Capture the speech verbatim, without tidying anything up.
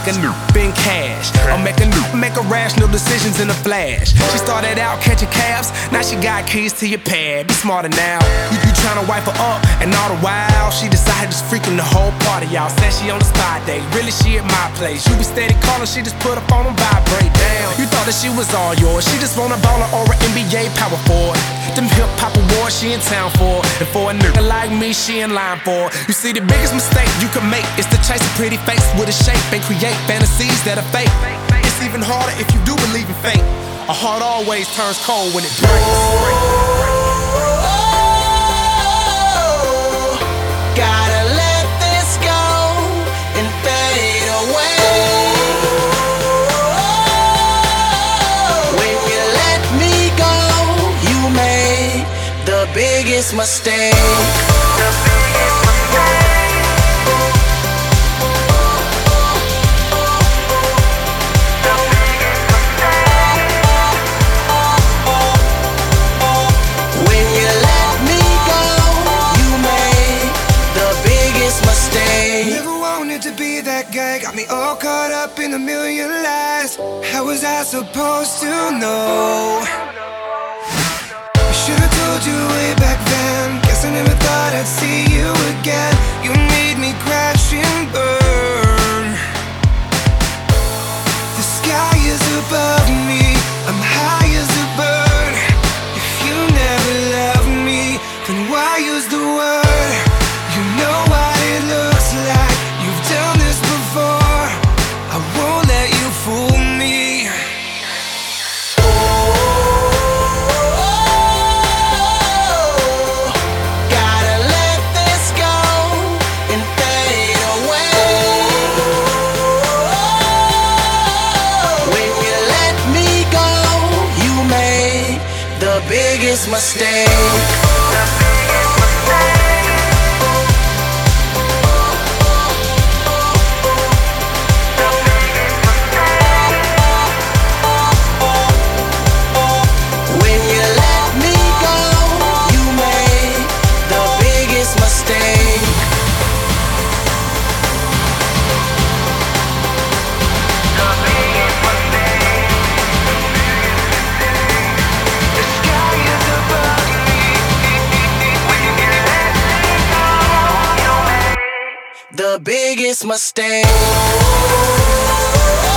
make a new spend cash. I'll make a new, make a rational decisions in a flash. She started out catching cabs, now she got keys to your pad. Be smarter now. You, you tryna wipe her up, and all the while she decided just freaking the whole party out. Said she on the spy date, really she at my place. You be steady calling, she just put her phone on vibrate down. You thought that she was all yours, she just want a baller or an N B A power forward. Them hip hop awards she in town for, and for a nigga like me she in line for. You see, the biggest mistake you can make is to chase a pretty face with a shape and create fantasies that are fake. It's even harder if you do believe in fate. A heart always turns cold when it breaks. Gotta let this go and fade away. When you let me go, you made the biggest mistake. The biggest mistake. Got me all caught up in a million lies. How was I supposed to know? I should've told you way back then. Guess I never thought I'd see you again. You made me crash and burn. The sky is above me, I'm high as a bird. If you never loved me, then why use the word? You know what it looks like. You've done this before. I won't let you fool me. Oh, gotta let this go and fade away. When you let me go, you made the biggest mistake. The biggest mistake.